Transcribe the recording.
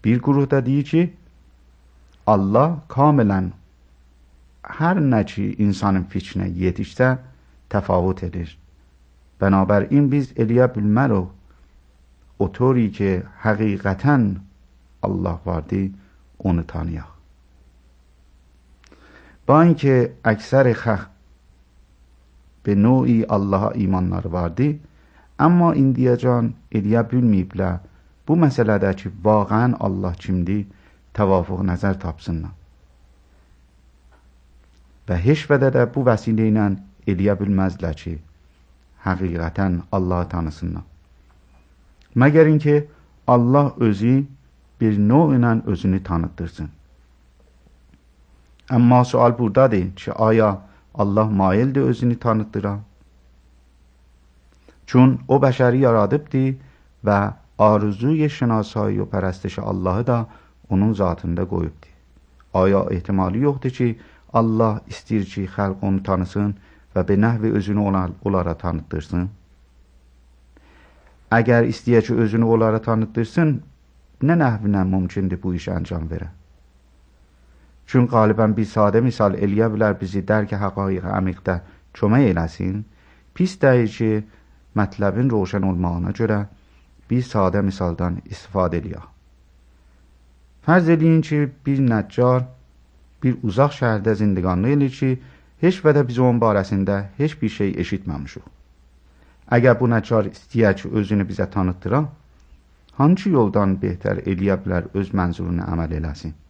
Bir guruh da deyir ki, Allah kamilən hər nə ki insanın fikrinə yetişsə təfavüt edir. Bənabər-in biz eləyə bilmərik o طوری که حقیقتاً Allah vardı onu tanıyaq. با اینکه اکثر خلق به نوعی Allah'a imanları vardı, amma indiyacan eləyə bilməyiblər bu məsələdəki vaqəən Allah kimdir təvafuq nəzər tapsınlar. Və heç vədə də bu vəsilə ilə eləyə bilməzlər ki, həqiqətən Allah'ı tanısınlar. Məgər inki Allah özü bir növ ilə özünü tanıtdırsın. Amma sual buradadır ki, aya Allah maildir özünü tanıtdıra? Çun o bəşəri yaradıbdır və arzuy şناسایی و پرستش Allah'ı da onun zatında qoyubdur. Aya ehtimali yoxdur ki, Allah istəyir ki, xalq onu tanısın və bir nəhvi özünü onlara tanıtdırsın? Əgər istəyə ki, özünü onlara tanıtdırsın, nə nəhvinə mümkündür bu iş əncam verə? Çün qalibən bir sadə misal eləyə bilər bizi dərk həqaiq əmiqdə kömək eləsin, pis deyir ki, mətləbin roşən olmağına görə bir sadə misaldan istifadə eləyək. Fərz eləyin ki, bir nəccar bir uzaq şəhərdə zindiqanlıq eləyir ki, heç vədə biz onun barəsində heç bir şey eşitməmişik. Əgər bu nəccar istəyər ki, özünü bizə tanıtdıra, hangi yoldan behtər eləyə bilər öz mənzurunu əməl eləsin?